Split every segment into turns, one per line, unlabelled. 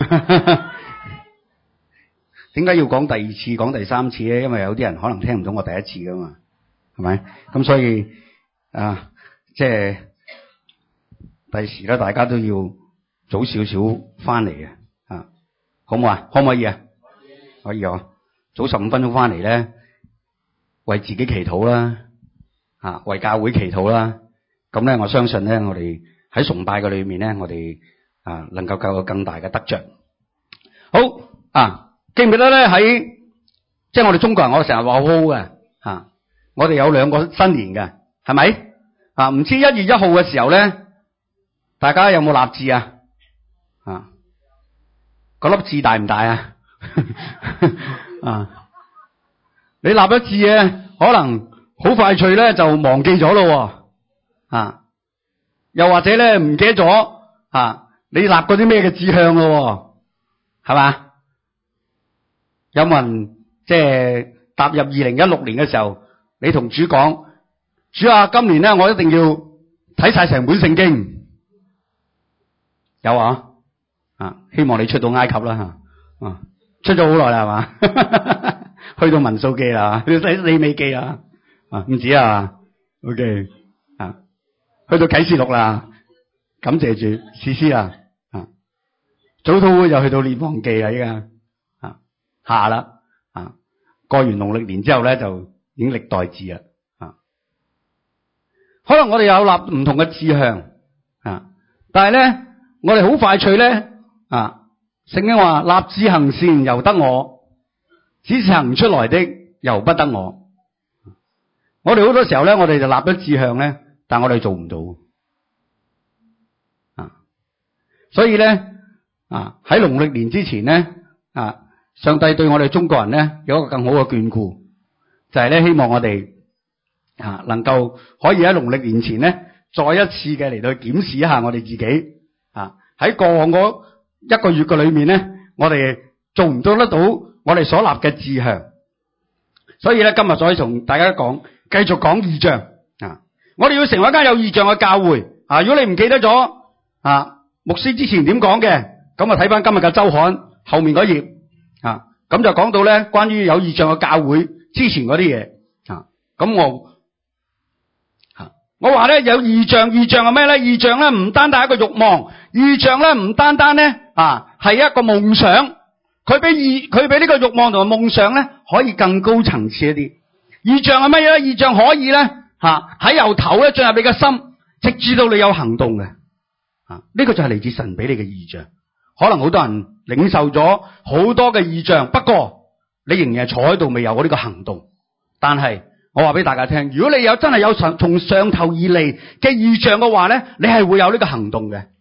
點解要講第二次、講第三次咧？因為有啲人可能聽唔到我第一次噶嘛，係咪？咁所以即係第時咧，大家都要早少少翻嚟嘅，好唔好啊？可唔可以啊？可以啊！早15分鐘翻嚟咧，為自己祈禱啦，為教會祈禱啦。咁咧，我相信咧，我哋喺崇拜嘅裏面咧，我哋能夠有更大嘅得着。好記唔記得咧？喺即係我哋中國人，我成日話好好嘅我哋有2個新年嘅，係咪？唔知1月1號嘅時候咧，大家有冇立志啊？嗰粒痣大唔大啊？你立咗志咧，可能好快脆咧就忘記咗咯。又或者咧唔記得咗你立過啲咩嘅志向咯，係嘛？有冇人即係踏入2016年嘅時候，你同主講：主啊，今年咧我一定要睇晒成本聖經。有啊？希望你出到埃及啦出咗好耐啦係嘛？去到民數記啦，去到利未記啦，唔止啊 ，OK 去到啟示錄啦，感謝主，士師啦，早禱又去到列王記啦，依家下啦，過完農曆年之後咧就已經歷代志啦，可能我哋有立唔同嘅志向，但係咧我哋好快脆咧，聖經話立志行善由得我，只是行出來的由不得我。我哋好多時候咧，我哋就立咗志向咧，但我哋做唔到，所以咧喺農曆年之前咧上帝對我哋中國人咧有一個更好嘅眷顧，就係咧希望我哋能夠可以喺農曆年前咧再一次嘅嚟到檢視一下我哋自己喺過往嗰1個月嘅裏面咧，我哋做唔做得到我哋所立嘅志向。所以咧今日再同大家繼續講異象我哋要成為一間有異象嘅教會如果你唔記得咗牧師之前點講嘅，咁睇翻今日嘅周刊後面嗰頁咁就講到咧關於有異象嘅教會之前嗰啲嘢咁我話咧有異象係咩咧？異象咧唔單單係一個慾望，異象咧唔單單咧係一個夢想，佢比呢個慾望同埋夢想咧可以更高層次一啲。異象係乜嘢咧？異象可以咧喺由頭咧進入你嘅心，直至到你有行動嘅呢個就係嚟自神俾你嘅異象。可能好多人領受咗好多嘅異象，不過你仍然係坐喺度未有呢個行動。但係我話俾大家聽，如果你真係有從上頭而嚟嘅異象嘅話咧，你係會有呢個行動嘅。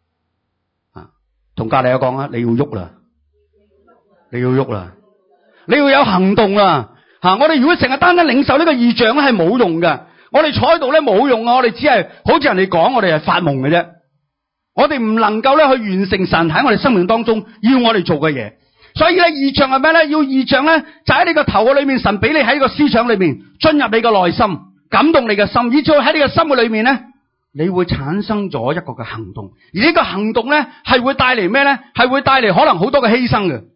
同隔籬有講啊，你要喐啦，你要喐啦，你要有行動啦。我哋如果成日單單領受呢個異象咧，係冇用嘅。我哋坐喺度咧冇用啊，我哋只係好似人哋講，我哋係發夢嘅啫。我哋唔能夠咧去完成神喺我哋生命當中要我哋做嘅嘢。所以咧異象係咩咧？要異象咧就喺你個頭嘅裏面，神俾你喺個思想裏面進入你個內心，感動你嘅心，以至喺你嘅心嘅裏面咧，你會產生咗一個嘅行動。而呢個行動咧係會帶嚟咩咧？係會帶嚟可能好多嘅犧牲嘅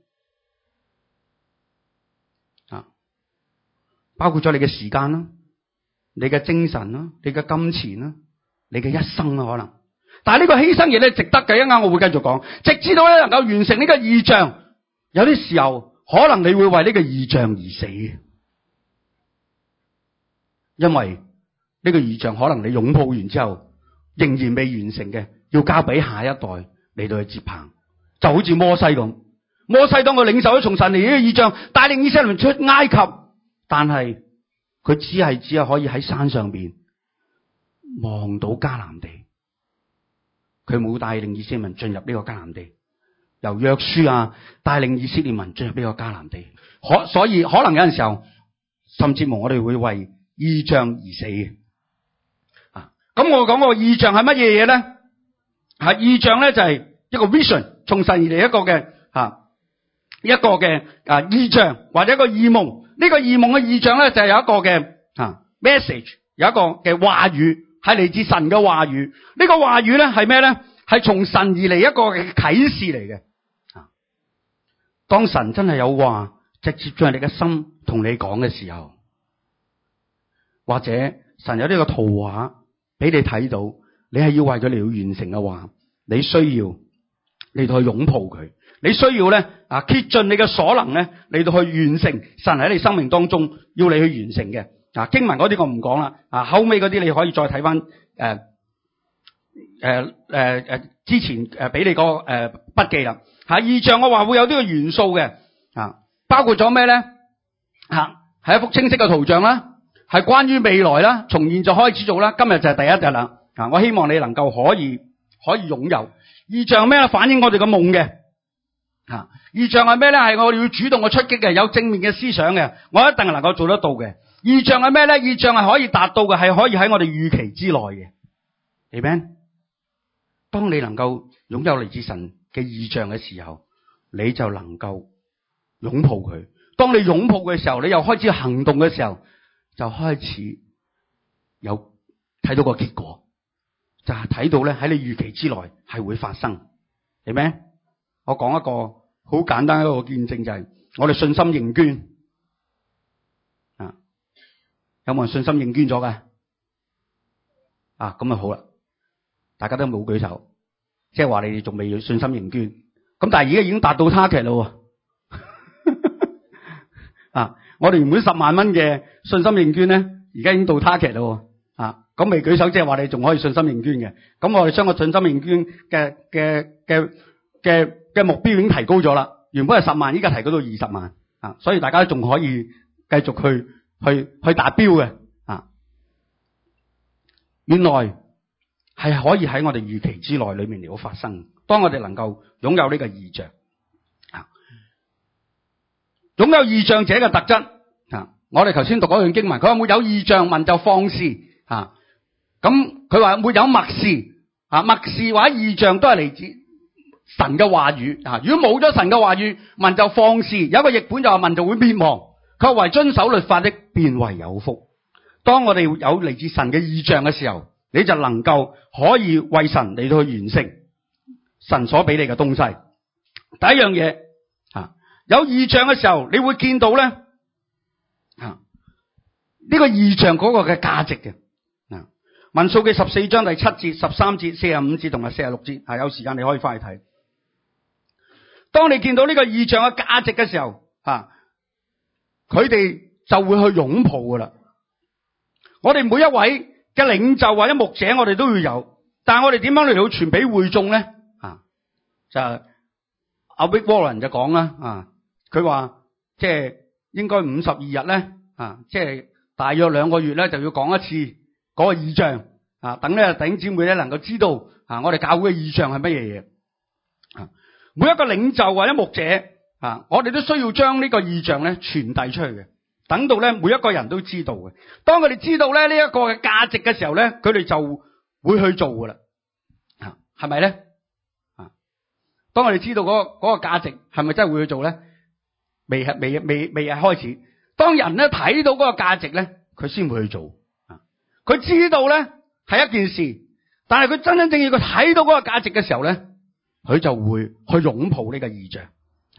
包括咗你嘅時間啦、你嘅精神啦、你嘅金錢啦、你嘅一生啦可能。但係呢個犧牲嘢咧值得嘅，一陣間我會繼續講，直至到咧能夠完成呢個異象。有啲時候可能你會為呢個異象而死嘅，因為呢個異象可能你擁抱完之後仍然未完成嘅，要交俾下一代嚟到去接棒。就好似摩西咁，摩西當佢領受咗從神嚟呢個異象，帶領以色列人出埃及，但係佢只係可以喺山上邊望到迦南地，佢冇帶領以色列人進入呢個迦南地。由約書亞帶領以色列民進入呢個迦南地，所以可能有陣時候，甚至乎我哋會為異象而死嘅。咁我講個異象係乜嘢嘢咧？異象咧就係一個 vision， 從神而嚟一個嘅異象或者一個異夢。呢個異夢嘅異象咧就係有一個嘅message， 有一個嘅話語係嚟自神嘅話語。呢個話語咧係咩咧？係從神而嚟一個嘅啟示嚟嘅。 當神真係有話直接進入你嘅心同你講嘅時候，或者神有呢個圖畫俾你睇到，你係要為咗你要完成嘅話，你需要嚟到去擁抱佢，你需要咧竭盡你嘅所能咧嚟到去完成神喺你生命當中要你去完成嘅。經文嗰啲我唔講啦，後尾嗰啲你可以再睇翻之前俾你個筆記啦。異象我話會有呢個元素嘅，包括咗咩咧？係一幅清晰嘅圖像啦，係關於未來啦，從現在開始做啦，今日就係第一日啦。我希望你能夠可以擁有異象咩咧？反映我哋嘅夢嘅。異象係咩咧？係我哋要主動嘅出擊嘅，有正面嘅思想嘅，我一定係能夠做得到嘅。異象係咩咧？異象係可以達到嘅，係可以喺我哋預期之內嘅。Amen。當你能夠擁有嚟自神嘅異象嘅時候，你就能夠擁抱佢。當你擁抱嘅時候，你又開始行動嘅時候，就開始有睇到個結果，就係睇到咧喺你預期之內係會發生。Amen。我講一個好簡單一個見證，就係我哋信心認捐。有冇人信心認捐咗嘅？咁啊好啦，大家都冇舉手，即係話你哋仲未信心認捐。咁但係而家已經達到 target 啦。我哋原本10萬蚊嘅信心認捐咧，而家已經到 target 啦。咁未舉手，即係話你仲可以信心認捐嘅。咁我哋將個信心認捐嘅目標已經提高咗啦。原本係10萬，依家提高到20萬。所以大家仲可以繼續去達標嘅。原來係可以喺我哋預期之內裏面嚟到發生。當我哋能夠擁有呢個異象，擁有異象者嘅特質。我哋頭先讀嗰段經文，佢話沒有異象，民就放肆。咁佢話沒有默示，默示或者異象都係嚟自神嘅話語。如果冇咗神嘅話語，民就放肆。有一個譯本就話民就會滅亡。佢話為遵守律法的，便為有福。當我哋有嚟自神嘅異象嘅時候，你就能夠可以為神嚟到去完成神所俾你嘅東西。第一樣嘢，有異象嘅時候，你會見到咧，呢個異象嗰個嘅價值嘅。民數記14章第7節、13節、45節同埋46節，有時間你可以翻去睇。當你見到呢個異象嘅價值嘅時候，佢哋就會去擁抱噶啦。我哋每一位嘅領袖或者牧者，我哋都要有，但係我哋點樣嚟到傳俾會眾咧？就阿 Rick Warren 就講啦，佢話即係應該52日咧，即係大約2個月咧，就要講一次嗰個異象，等咧弟兄姊妹咧能夠知道我哋教會嘅異象係乜嘢嘢。每一個領袖或者牧者，我哋都需要將呢個異象咧傳遞出去嘅，等到咧每一個人都知道嘅。當佢哋知道咧呢一個嘅價值嘅時候咧，佢哋就會去做噶啦，係咪咧？當我哋知道嗰個價值係咪真係會去做咧？未係開始。當人咧睇到嗰個價值咧，佢先會去做。佢知道咧係一件事，但係佢真真正正佢睇到嗰個價值嘅時候咧，佢就會去擁抱呢個異象。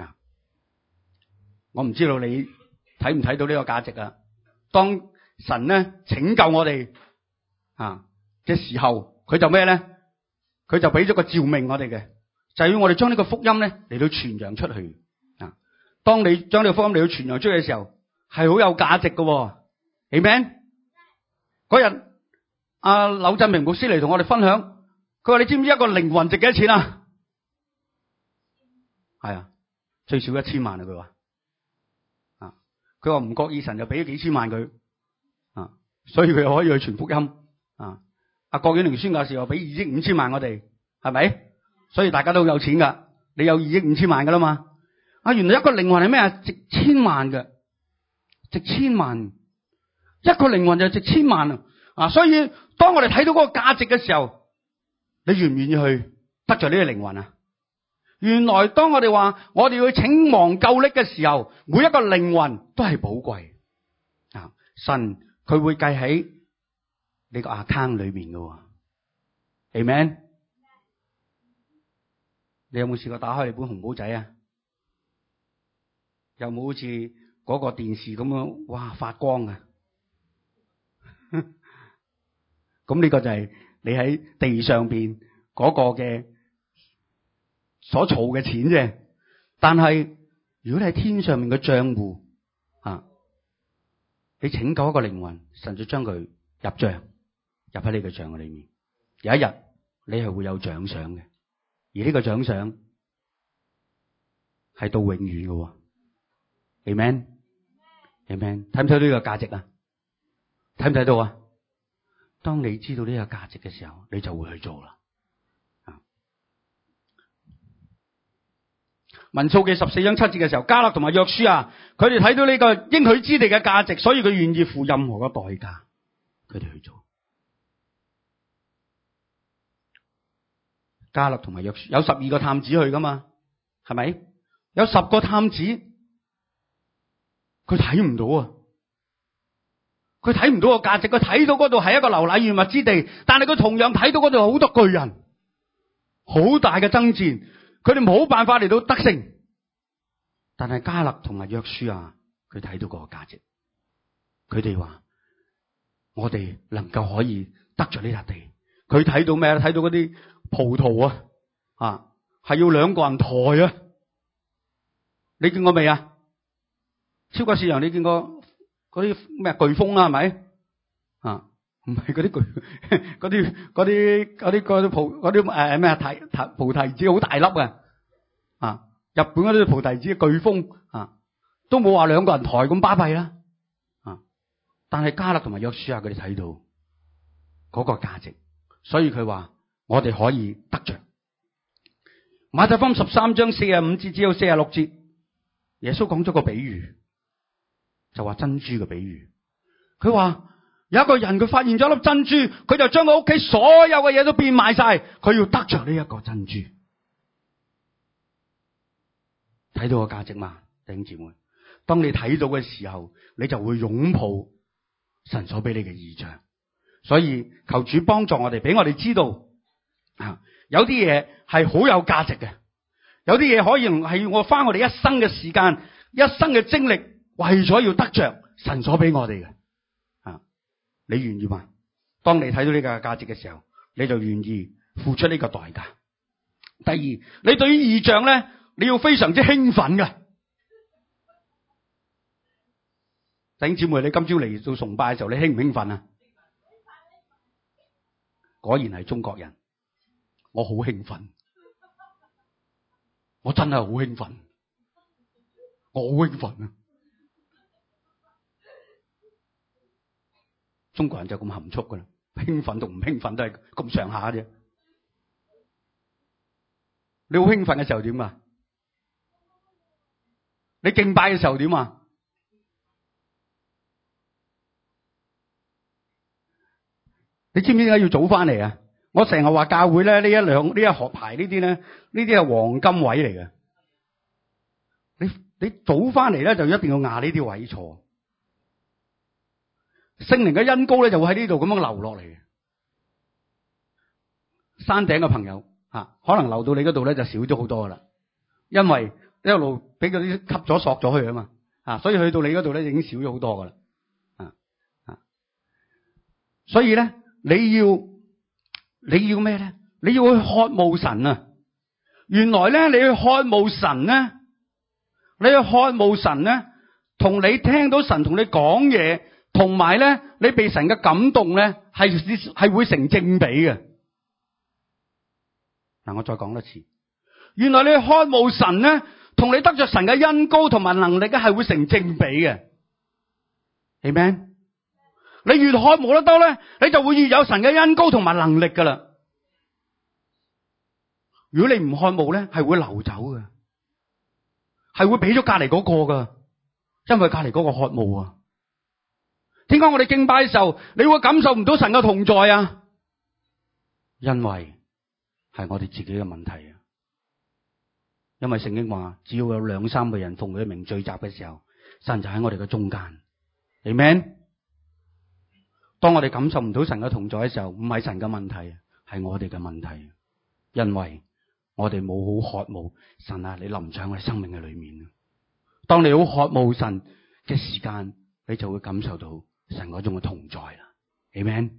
我唔知道你睇唔睇到呢個價值啊？當神咧拯救我哋嘅時候，佢就咩咧？佢就俾咗個召命我哋嘅，就係要我哋將呢個福音咧嚟到傳揚出去。當你將呢個福音嚟到傳揚出去嘅時候，係好有價值嘅。Amen。嗰日柳振明牧師嚟同我哋分享，佢話你知唔知一個靈魂值幾多錢啊？係最少1000萬啊！佢話佢話唔覺意神就俾咗幾千萬佢，所以佢又可以去傳福音。郭婉玲宣教士又俾2億5千萬我哋，係咪？所以大家都有錢噶，你有2億5千萬噶啦嘛。原來一個靈魂係咩啊？值1000萬嘅，值1000萬，一個靈魂就值1000萬啊！所以當我哋睇到嗰個價值嘅時候，你願唔願意去得着呢個靈魂啊？原來當我哋話我哋要請望救溺嘅時候，每一個靈魂都係寶貴。神佢會計喺你個 account 裏面嘅。Amen。你有冇試過打開你本紅簿仔啊？ 有冇好似嗰個電視咁樣，哇發光啊？咁呢個就係你喺地上邊嗰個嘅所儲嘅錢啫。但係如果你喺天上面嘅賬戶啊，你拯救一個靈魂，神就將佢入賬，入喺呢個賬嘅裏面。有一日你係會有獎賞嘅，而呢個獎賞係到永遠嘅。Amen，Amen， 睇唔睇到呢個價值啊？睇唔睇到啊？當你知道呢個價值嘅時候，你就會去做啦。民數記14章7節嘅時候，迦勒同埋約書亞，佢哋睇到呢個應許之地嘅價值，所以佢願意付任何嘅代價，佢哋去做。迦勒同埋約書有12個探子去噶嘛，係咪？有10個探子，佢睇唔到啊！佢睇唔到個價值，佢睇到嗰度係一個流奶與蜜之地，但係佢同樣睇到嗰度好多巨人，好大嘅爭戰。佢哋冇辦法嚟到得勝，但係迦勒同埋約書亞，佢睇到嗰個價值。佢哋話：我哋能夠可以得着呢笪地。佢睇到咩咧？睇到嗰啲葡萄啊，係要2個人抬啊！你見過未啊？超級市場你見過嗰啲咩颶風啦？係咪啊？唔係嗰啲嗰啲咩菩提子好大粒啊！日本嗰啲菩提子颶風啊，都冇話2個人抬咁巴閉啦啊！但係迦勒同埋約書亞佢哋睇到嗰個價值，所以佢話我哋可以得着。馬太福音13章45節至到46節，耶穌講咗個比喻，就話珍珠嘅比喻。佢話有一個人，佢發現咗粒珍珠，佢就將佢屋企所有嘅嘢都變賣晒，佢要得着呢一個珍珠。睇到個價值嘛，弟兄姊妹？當你睇到嘅時候，你就會擁抱神所俾你嘅異象。所以求主幫助我哋，俾我哋知道啊，有啲嘢係好有價值嘅，有啲嘢可以係我花我哋一生嘅時間、一生嘅精力，為咗要得着神所俾我哋嘅。你願意嗎？當你睇到呢個價值嘅時候，你就願意付出呢個代價。第二，你對於異象咧，你要非常之興奮嘅。弟兄姊妹，你今朝嚟到崇拜嘅時候，你興唔興奮啊？果然係中國人，我好興奮，我真係好興奮，我好興奮啊！中國人就咁含蓄噶啦，興奮同唔興奮都係咁上下啫。你好興奮嘅時候點啊？你敬拜嘅時候點啊？你知唔知點解要早翻嚟啊？我成日話教會咧，呢一學排呢啲咧，呢啲係黃金位嚟嘅。你早翻嚟咧，就一定要壓呢啲位坐。聖靈嘅恩膏咧，就會喺呢度咁樣流落嚟嘅。山頂嘅朋友可能流到你嗰度咧，就少咗好多噶啦，因為一路俾嗰啲吸咗索咗去啊嘛，所以去到你嗰度咧，已經少咗好多噶啦。所以咧，你要咩咧？你要去渴慕神啊！原來咧，你去渴慕神咧，同你聽到神同你講嘢，同埋咧，你被神嘅感動咧，係會成正比嘅。嗱，我再講一次，原來你去渴慕神咧，同你得着神嘅恩膏同埋能力咧，係會成正比嘅。Amen。你越渴慕得多咧，你就會越有神嘅恩膏同埋能力噶啦。如果你唔渴慕咧，係會流走嘅，係會俾咗隔籬嗰個噶，因為隔籬嗰個渴慕啊。點解我哋敬拜嘅時候，你會感受唔到神嘅同在啊？因為係我哋自己嘅問題啊。因為聖經話，只要有2-3個人奉佢嘅名聚集嘅時候，神就喺我哋嘅中間。Amen。當我哋感受唔到神嘅同在嘅時候，唔係神嘅問題，係我哋嘅問題。因為我哋冇好渴慕神啊，你臨在我哋生命嘅裏面。 當你好渴慕神嘅時間，你就會感受到神嗰種嘅同在啦。Amen。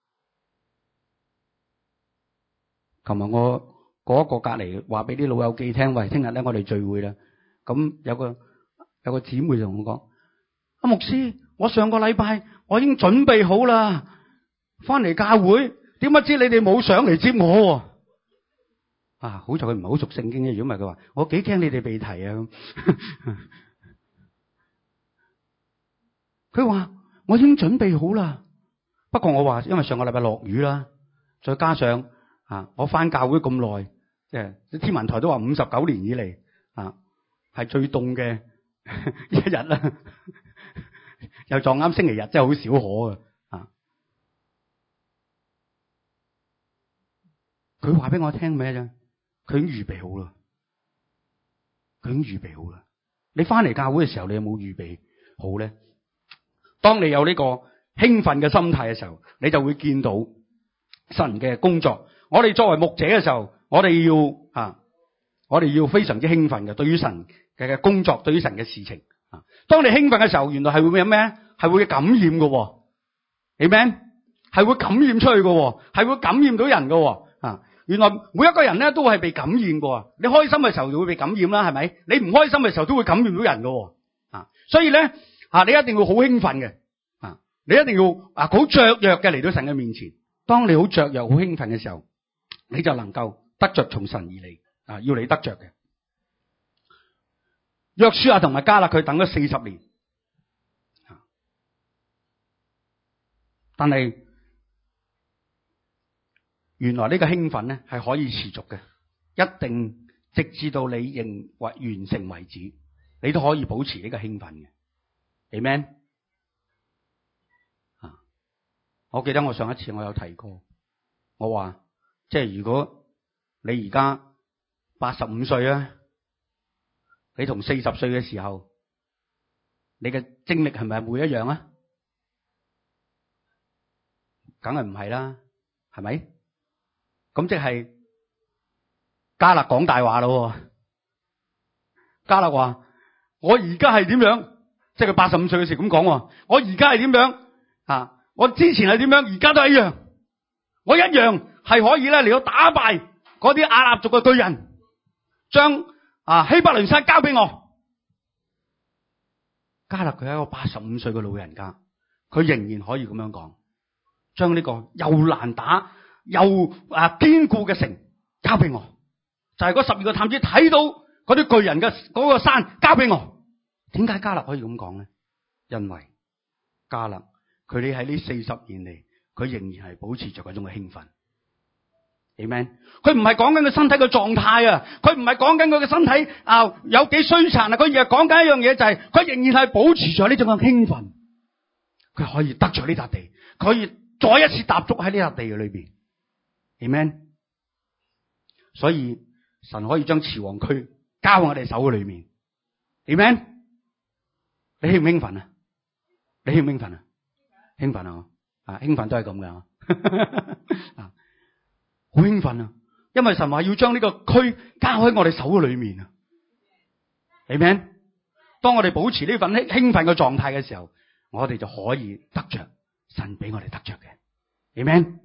琴日我嗰個隔籬話俾啲老友記聽，喂，聽日咧我哋聚會啦。咁有個姊妹就同我講：阿牧師，我上個禮拜我已經準備好啦，翻嚟教會，點不知你哋冇上嚟接我？啊，好在佢唔係好熟聖經嘅，如果唔係佢話我幾驚你哋被提啊。佢話我已經準備好啦，不過我話因為上個禮拜落雨啦，再加上我翻教會咁耐，即係天文台都話59年以嚟係最凍嘅一日啦，又撞啱星期日，真係好少可啊！佢話俾我聽咩啫？佢已經預備好啦，佢已經預備好啦。你翻嚟教會嘅時候，你有冇預備好咧？當你有呢個興奮嘅心態嘅時候，你就會見到神嘅工作。我哋作為牧者嘅時候，我哋要非常之興奮嘅，對於神嘅工作，對於神嘅事情。當你興奮嘅時候，原來係會有咩？係會感染嘅，Amen，係會感染出去嘅，係會感染到人嘅。原來每一個人咧都係被感染過。你開心嘅時候就會被感染啦，係咪？你唔開心嘅時候都會感染到人嘅。所以咧你一定要好興奮嘅，你一定要好雀躍嘅嚟到神嘅面前。當你好雀躍、好興奮嘅時候，你就能夠得着從神而嚟，要你得着嘅。約書亞同埋迦勒佢等咗40年，但係原來呢個興奮咧係可以持續嘅，一定直至到你認為完成為止，你都可以保持呢個興奮嘅。Amen。我記得我上一次我有提過，我話即係如果你而家85歲啊，你同40歲嘅時候，你嘅精力係咪會一樣啊？梗係唔係啦，係咪？咁即係迦勒講大話咯。迦勒話：我而家係點樣？即係佢85歲嘅時咁講。我而家係點樣？我之前係點樣？而家都係一樣。我一樣係可以咧嚟到打敗嗰啲亞納族嘅巨人，將希伯崙山交俾我。迦勒佢係一個85歲嘅老人家，佢仍然可以咁樣講，將呢個又難打又堅固嘅城交俾我，就係嗰12個探子睇到嗰啲巨人嘅嗰個山交俾我。點解迦勒可以咁講咧？因為迦勒佢哋喺呢40年嚟，佢仍然係保持着嗰種嘅興奮。Amen。佢唔係講緊佢身體嘅狀態啊，佢唔係講緊佢嘅身體有幾衰殘啊，佢而係講緊一樣嘢，就係佢仍然係保持住呢種嘅興奮。佢可以得着呢笪地，佢可以再一次踏足喺呢笪地嘅裏邊。Amen。所以神可以將慈王區交喺我哋手嘅裏面。Amen。你興唔興奮啊？你興唔興奮啊？興奮啊！興奮都係咁噶。好興奮啊！因為神話要將呢個區交喺我哋手嘅裏面啊。Amen。當我哋保持呢份興奮嘅狀態嘅時候，我哋就可以得着神俾我哋得着嘅。Amen。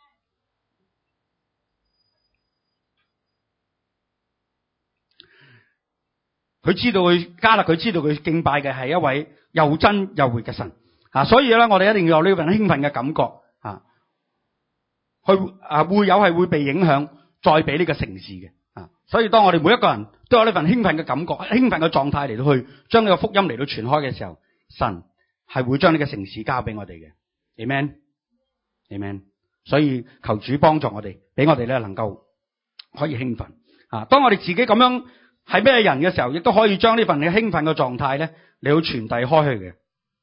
佢知道迦勒，佢知道佢敬拜嘅係一位又真又活嘅神所以咧我哋一定要有呢份興奮嘅感覺會有係會被影響，再俾呢個城市嘅所以當我哋每一個人都有呢份興奮嘅感覺、興奮嘅狀態嚟到去將呢個福音嚟到傳開嘅時候，神係會將呢個城市交俾我哋嘅。Amen。Amen。所以求主幫助我哋，俾我哋咧能夠可以興奮當我哋自己咁樣係咩人嘅時候，亦都可以將呢份嘅興奮嘅狀態咧嚟到傳遞開去嘅。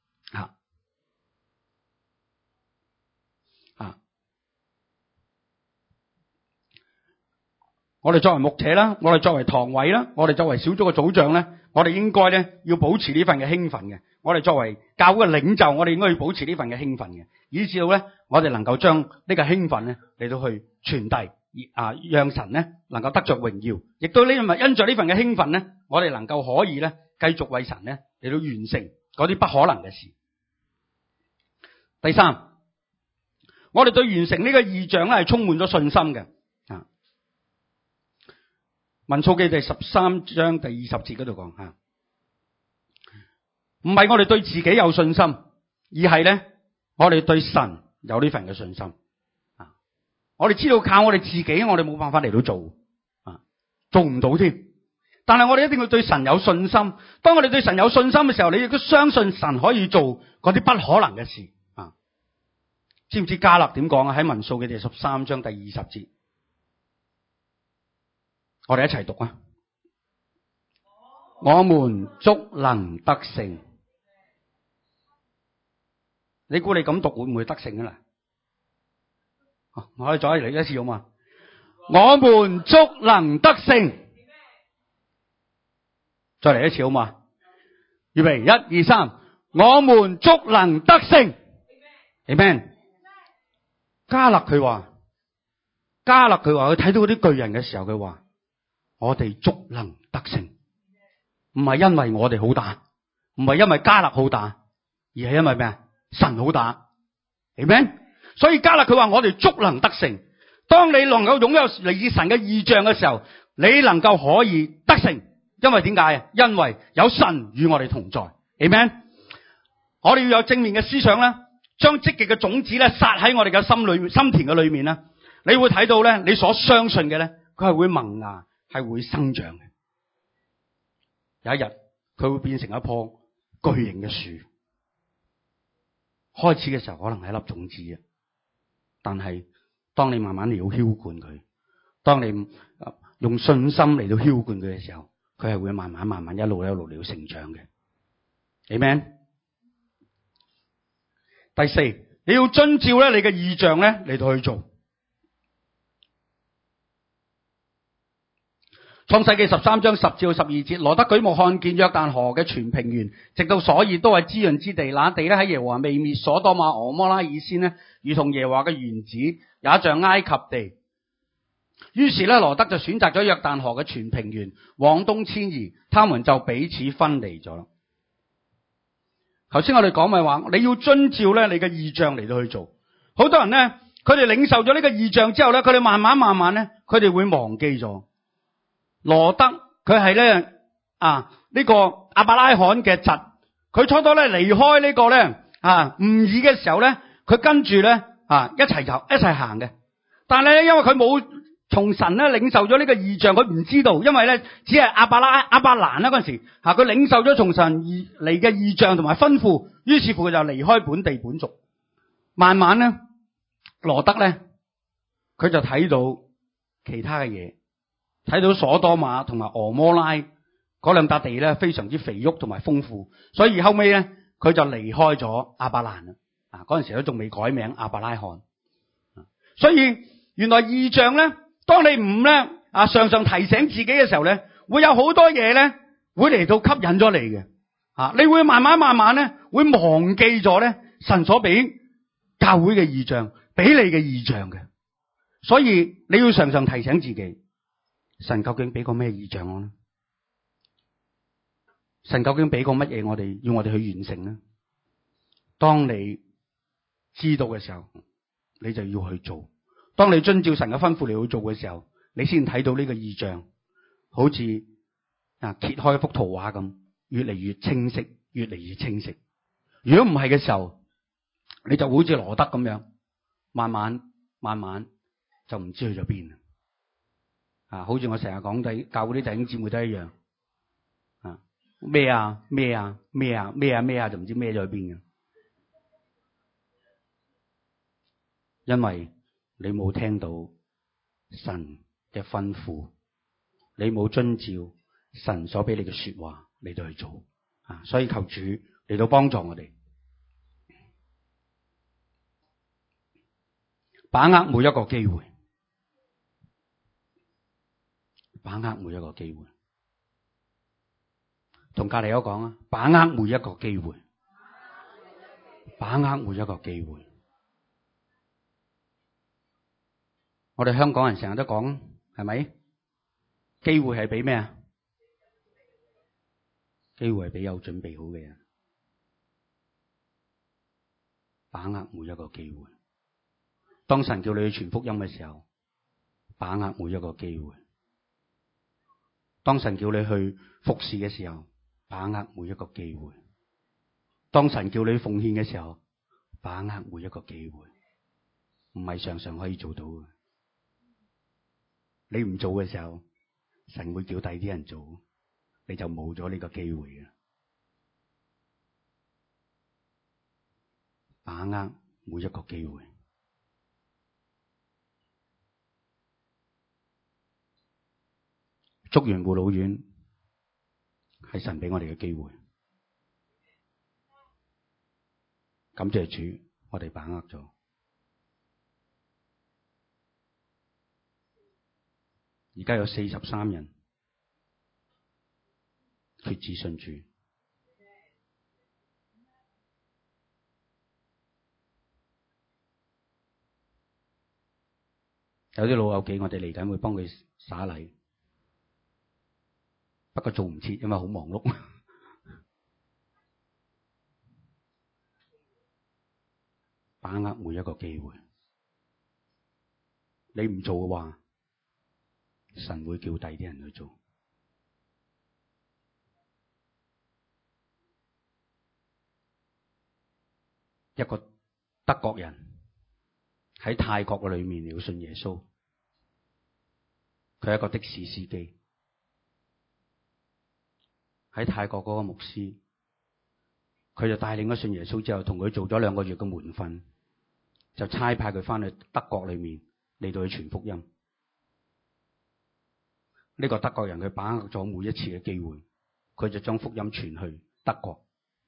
我哋作為牧者啦，我哋作為堂委啦，我哋作為小組嘅組長咧，我哋應該咧要保持呢份嘅興奮嘅。我哋作為教會嘅領袖，我哋應該要保持呢份嘅興奮嘅，以至到咧我哋能夠將呢個興奮咧嚟到去傳遞，讓神咧能夠得着榮耀，亦都因着呢份嘅興奮咧我哋能夠可以咧繼續為神咧嚟到完成嗰啲不可能嘅事。第三，我哋對完成呢個異象咧係充滿咗信心嘅。民數記第13章第20節嗰度講吓，唔係我哋對自己有信心，而係咧我哋對神有呢份嘅信心。我哋知道靠我哋自己，我哋冇辦法嚟到做，做唔到添。但係我哋一定要對神有信心。當我哋對神有信心嘅時候，你亦都相信神可以做嗰啲不可能嘅事。知唔知迦勒點講啊？喺民數記第13章第20節，我哋一齊讀啊！我們足能得勝。你估你咁讀會唔會得勝啊？我可以再嚟一次好嘛？我們足能得勝。再嚟一次好嘛？預備1、2、3，我們足能得勝。Amen。迦勒佢話佢睇到嗰啲巨人嘅時候，佢話我哋足能得勝，唔係因為我哋好打，唔係因為迦勒好打，而係因為咩啊？神好打。Amen。所以迦勒佢話我哋足能得勝。當你能夠擁有嚟自神嘅異象嘅時候，你能夠可以得勝。因為點解啊？因為有神與我哋同在。Amen。我哋要有正面嘅思想咧，將積極嘅種子咧撒喺我哋嘅心田嘅裏面咧，你會睇到咧，你所相信嘅咧，佢係會萌芽，係會生長嘅。有一日佢會變成一棵巨型嘅樹。開始嘅時候可能係一粒種子啊，但係當你慢慢嚟到澆灌佢，當你用信心嚟到澆灌佢嘅時候，佢係會慢慢一路嚟到成長嘅。Amen。第四，你要遵照咧你嘅異象咧嚟到去做。創世記13章10至12節，羅得舉目看見約旦河嘅全平原，直到所以都係滋潤之地。那地咧喺耶和華未滅所多瑪、俄摩拉以先呢，如同耶和華嘅園子，也像埃及地。於是咧，羅得就選擇咗約旦河嘅全平原往東遷移，他們就彼此分離咗。頭先我哋講咪話，你要遵照咧你嘅異象嚟到去做。好多人咧，佢哋領受咗呢個異象之後咧，佢哋慢慢咧，佢哋會忘記咗。羅得佢係咧呢個亞伯拉罕嘅侄，佢初初咧離開呢個咧吾珥嘅時候咧，佢跟住咧一齊行嘅。但係咧，因為佢冇從神咧領受咗呢個異象，佢唔知道，因為咧只係亞伯蘭嗰陣時佢領受咗從神嚟嘅異象同埋吩咐，於是乎佢就離開本地本族。慢慢咧，羅得咧佢就睇到其他嘅嘢。睇到所多瑪同埋俄摩拉嗰兩笪地咧非常之肥沃同埋豐富，所以後尾咧佢就離開咗亞伯蘭啦。嗰陣時都仲未改名亞伯拉罕。所以原來異象咧，當你唔咧常常提醒自己嘅時候咧，會有好多嘢咧會嚟到吸引咗你嘅。你會慢慢咧會忘記咗咧神所俾教會嘅異象，俾你嘅異象嘅。所以你要常常提醒自己。神究竟俾個咩異象我呢？神究竟俾個乜嘢我哋要我哋去完成呢？當你知道嘅時候，你就要去做。當你遵照神嘅吩咐嚟去做嘅時候，你先睇到呢個異象，好似揭開一幅圖畫咁，越嚟越清晰，越嚟越清晰。如果唔係嘅時候，你就好似羅得咁樣，慢慢就唔知去咗邊。好似我成日講教會啲弟兄姊妹都一樣，咩就唔知咩咗去邊嘅，因為你冇聽到神嘅吩咐，你冇遵照神所俾你嘅說話嚟到去做，所以求主嚟到幫助我哋，把握每一個機會。把握每一個機會，同隔籬友講啊！把握每一個機會，把握每一個機會。我哋香港人成日都講，係咪？機會係俾咩啊？ 機會係俾有準備好嘅人，把握每一個機會。當神叫你去傳福音嘅時候，把握每一個機會。當神叫你去服侍嘅時候，把握每一個機會。當神叫你奉獻嘅時候，把握每一個機會。唔係常常可以做到嘅。你唔做嘅時候，神會叫第啲人做，你就冇咗呢個機會嘅。把握每一個機會。竹園護老院係神俾我哋嘅機會，感謝主，我哋把握咗。而家有43人決志信主，有啲老友記，我哋嚟緊會幫佢灑禮，不過做唔切，因為好忙碌。把握每一個機會，你唔做嘅話，神會叫第啲人去做。一個德國人喺泰國嘅裏面要信耶穌，佢係一個的士司機。喺泰國嗰個牧師，佢就帶領咗信耶穌之後，同佢做咗2個月嘅門訓，就差派佢翻去德國裏面嚟到去傳福音。呢個德國人佢把握咗每一次嘅機會，佢就將福音傳去德國。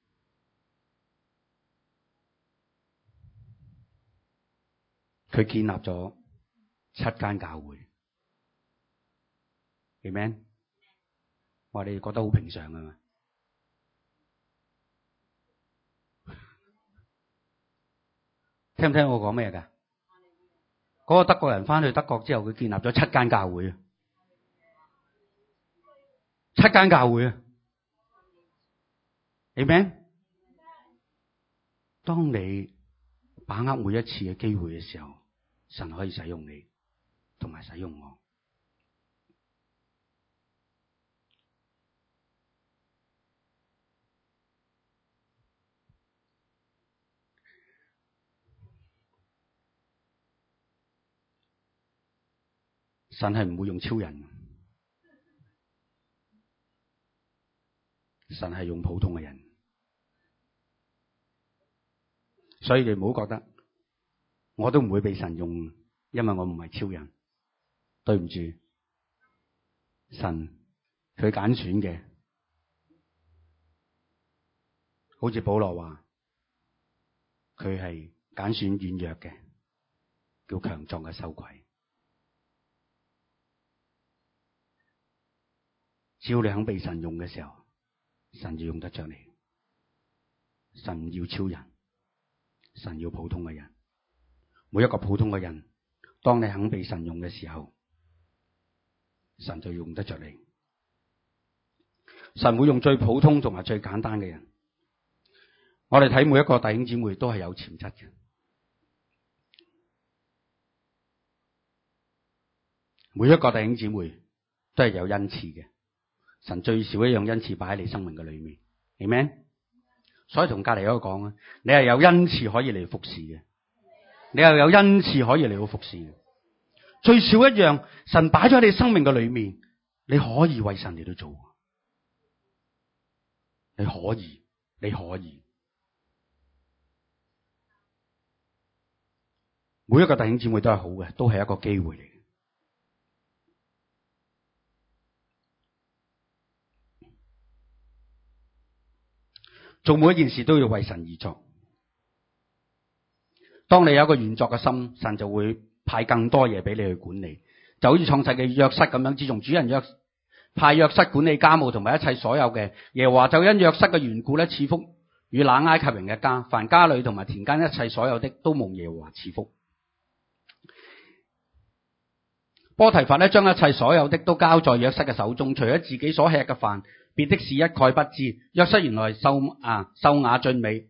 佢建立咗7間教會。Amen。話你覺得好平常啊嘛？聽唔聽我講咩㗎？嗰個德國人翻去德國之後，佢建立咗7間教會。7間教會啊！Amen。當你把握每一次嘅機會嘅時候，神可以使用你，同埋使用我。神係唔會用超人，神係用普通嘅人。所以你唔好覺得我都唔會被神用，因為我唔係超人。對唔住，神佢揀選嘅，好似保羅話，佢係揀選軟弱嘅，叫強壯嘅羞愧。只要你肯被神用嘅時候，神就用得着你。神唔要超人，神要普通嘅人。每一個普通嘅人，當你肯被神用嘅時候，神就用得着你。神會用最普通同埋最簡單嘅人。我哋睇每一個弟兄姊妹都係有潛質嘅，每一個弟兄姊妹都係有恩賜嘅。神最少一樣恩賜擺喺你生命嘅裏面，Amen。所以同隔籬嗰個講啊，你係有恩賜可以嚟服侍嘅，你又有恩賜可以嚟到服侍嘅。最少一樣，神擺咗喺你生命嘅裏面，你可以為神嚟到做，你可以。每一個弟兄姊妹都係好嘅，都係一個機會嚟。做每一件事都要為神而作。當你有一個願作嘅心，神就會派更多嘢俾你去管理。就好似創世嘅約瑟咁樣，自從主人派約瑟管理家務同埋一切所有嘅，耶和華就因約瑟嘅緣故咧，賜福與那埃及人嘅家，凡家裏同埋田間一切所有的，都蒙耶和華賜福。波提乏咧，將一切所有的都交在約瑟嘅手中，除咗自己所吃嘅飯， 別的事一概不知。約瑟原來秀雅俊美。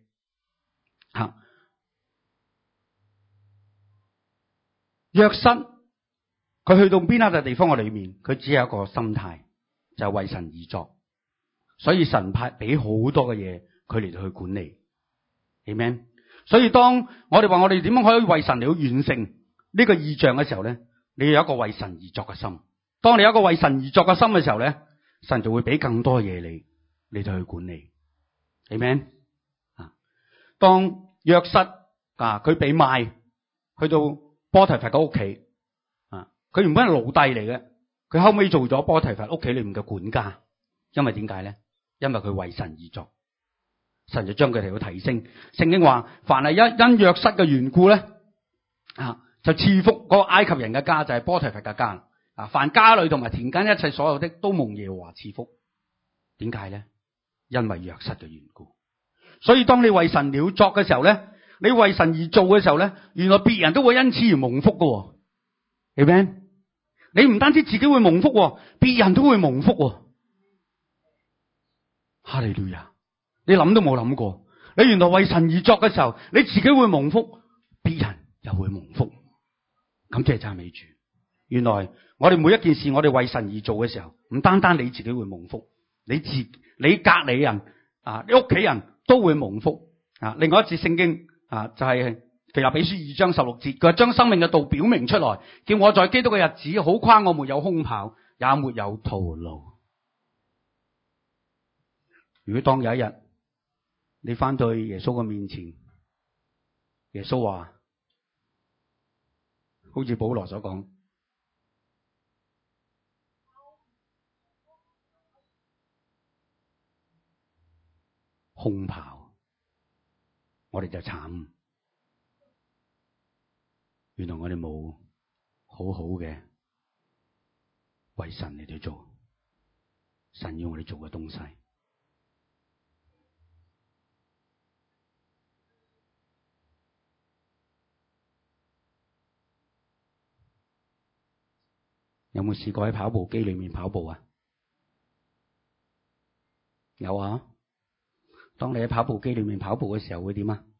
約瑟佢去到邊一笪地方嘅裏面，佢只有一個心態，就係為神而作。所以神俾好多嘅嘢佢嚟到去管理。Amen。所以當我哋話我哋點樣可以為神嚟去完成呢個異象嘅時候咧，你要有一個為神而作嘅心。當你有一個為神而作嘅心嘅時候咧，神就會俾更多嘢你就去管理。Amen。當約瑟佢被賣去到波提乏嘅屋企，佢原本係奴隸嚟嘅，佢後尾做咗波提乏屋企裏面嘅管家。因為點解咧？因為佢為神而作，神就將佢哋去提升。聖經話，凡係因約瑟嘅緣故咧，就賜福嗰個埃及人嘅家，就係波提乏嘅家。凡家裏同埋田間一切所有的都蒙耶和華賜福。點解咧？因為約瑟嘅緣故。所以當你為神了作嘅時候咧，你為神而做嘅時候咧，原來別人都會因此而蒙福㗎。Amen。你唔單止自己會蒙福，別人都會蒙福。哈利路亞！你諗都冇諗過，你原來為神而作嘅時候，你自己會蒙福，別人又會蒙福。咁即係讚美主。原來我哋每一件事，我哋為神而做嘅時候，唔單單你自己會蒙福，你隔籬人你屋企人都會蒙福。另外一節聖經就係腓立比書2章16節，佢話將生命嘅道表明出來，叫我在基督嘅日子好誇我沒有空跑，也沒有徒勞。如果當有一日你翻到去耶穌嘅面前，耶穌話，好似保羅所講，空跑，我哋就慘。原來我哋冇好好嘅為神嚟到做神要我哋做嘅東西。有冇試過喺跑步機裏面跑步啊？有啊。當你喺跑步機裏面跑步嘅時候會點啊？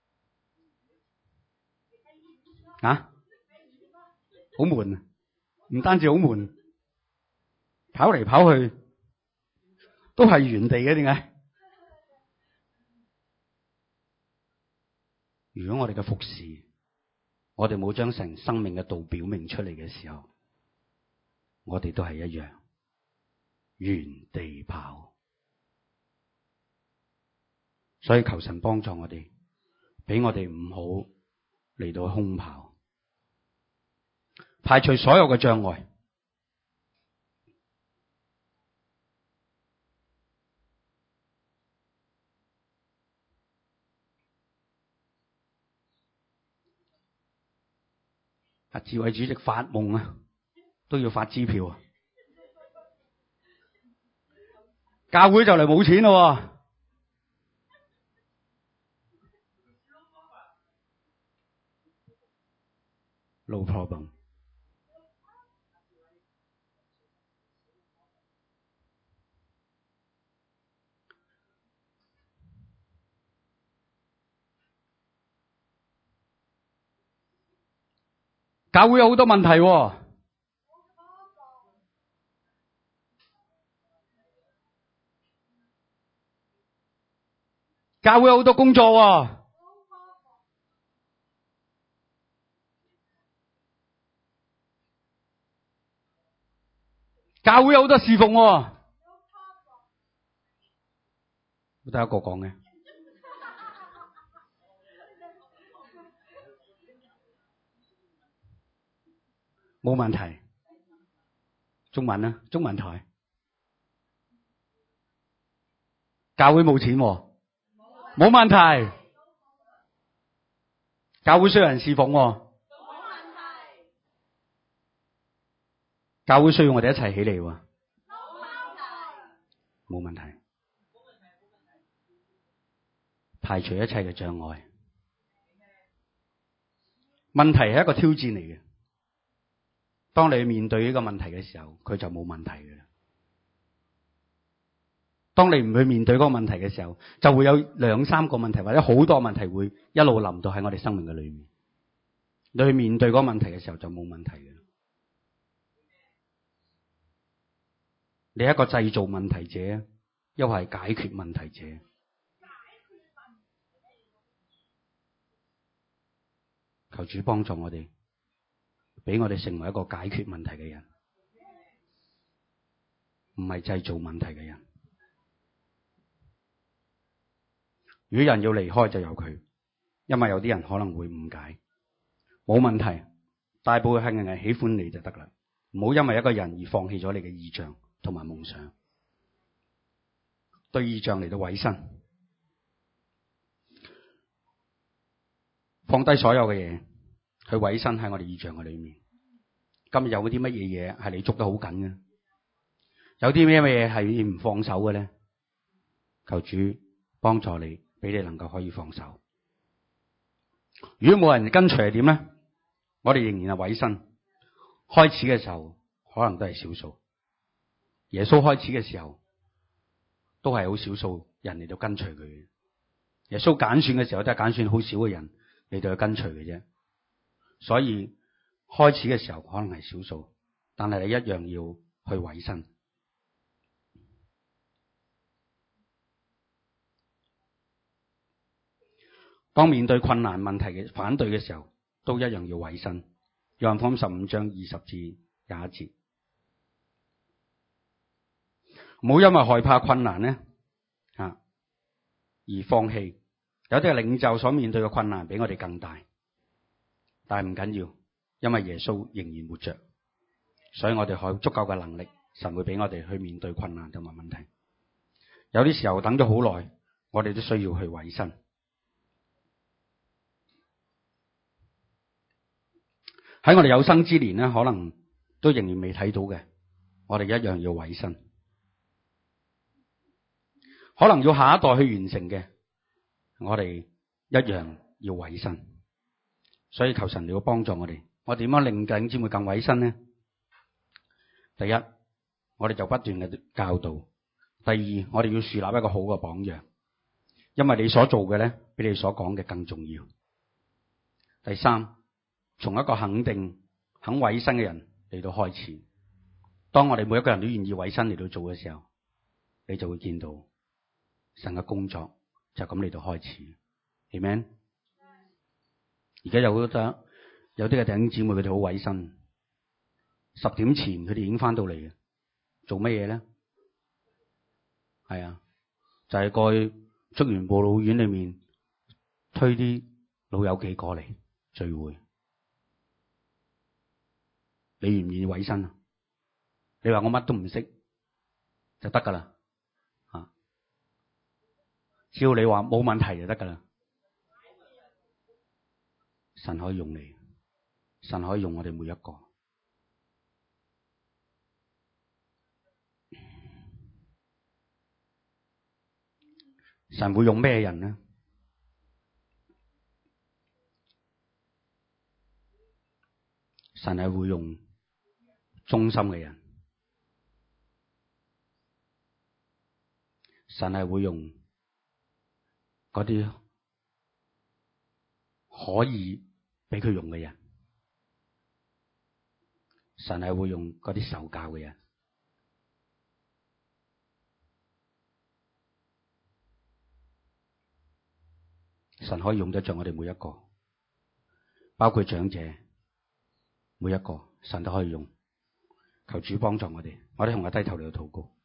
好悶啊！唔單止好悶，跑嚟跑去都係原地嘅，點解？如果我哋嘅服侍，我哋冇將神生命嘅道表明出嚟嘅時候，我哋都係一樣原地跑。所以求神幫助我哋，俾我哋唔好嚟到空跑，排除所有嘅障礙。智慧主席發夢都要發支票啊！教會就嚟冇錢咯。No problem。教會有好多問題。教會有好多工作。教會有好多侍奉。我得一個講嘅。冇問題。中文啊，中文台。教會冇錢。冇問題。教會需要人侍奉。教會需要我哋一齊起嚟。冇問題。排除一切嘅障礙。問題係一個挑戰嚟嘅。當你面對呢個問題嘅時候，佢就冇問題嘅。 當你唔去面對嗰個問題嘅時候，就會有2、3個問題或者好多問題會一路臨到喺我哋生命嘅裏面。你去面對嗰個問題嘅時候就冇問題嘅。你係一個製造問題者，又係解決問題者。求主幫助我哋，俾我哋成為一個解決問題嘅人，唔係製造問題嘅人。如果人要離開就由佢，因為有啲人可能會誤解。冇問題，大部分係人喜歡你就得啦。唔好因為一個人而放棄咗你嘅意象同埋夢想，對意象嚟到委身，放低所有嘅嘢去委身喺我哋意象嘅裏面。今日有啲乜嘢嘢係你捉得好緊嘅？有啲咩嘢係你唔放手嘅咧？求主幫助你，俾你能夠可以放手。如果冇人跟隨係點咧？我哋仍然係委身。開始嘅時候可能都係少數。耶穌開始嘅時候都係好少數人嚟到跟隨佢嘅。耶穌揀選嘅時候都係揀選好少嘅人嚟到去跟隨嘅啫。所以開始嘅時候可能係少數，但係你一樣要去委身。當面對困難問題嘅反對嘅時候，都一樣要委身。約翰福音15章20至21節，唔好因為害怕困難咧而放棄。有啲係領袖所面對嘅困難比我哋更大，但係唔緊要，因為耶穌仍然活着，所以我哋可以足夠嘅能力，神會俾我哋去面對困難同埋問題。有啲時候等咗好耐，我哋都需要去委身。喺我哋有生之年咧，可能都仍然未睇到嘅，我哋一樣要委身。可能要下一代去完成嘅，我哋一樣要委身。所以求神你要幫助我哋，我點樣令弟兄姊妹更委身呢？第一，我哋就不斷嘅教導；第二，我哋要樹立一個好嘅榜樣，因為你所做嘅咧，比你所講嘅更重要。第三，從一個肯定、肯委身嘅人嚟到開始。當我哋每一個人都願意委身嚟到做嘅時候，你就會見到神嘅工作就咁嚟到開始。Amen。而家有啲嘅弟兄姊妹佢哋好委身，10點前佢哋已經翻到嚟嘅，做乜嘢咧？係啊，就係過去竹園護老院裏面推啲老友記過嚟聚會。你願唔願意委身啊？你話我乜都唔識就得噶啦，只要你話冇問題就得噶啦。神可以用你，神可以用我哋每一個。神會用咩人呢？神係會用忠心嘅人，神係會用嗰啲可以俾佢用嘅人，神係會用嗰啲受教嘅人。神可以用得着我哋每一個，包括長者，每一個神都可以用。求主幫助我哋，我哋同佢低頭嚟到禱告。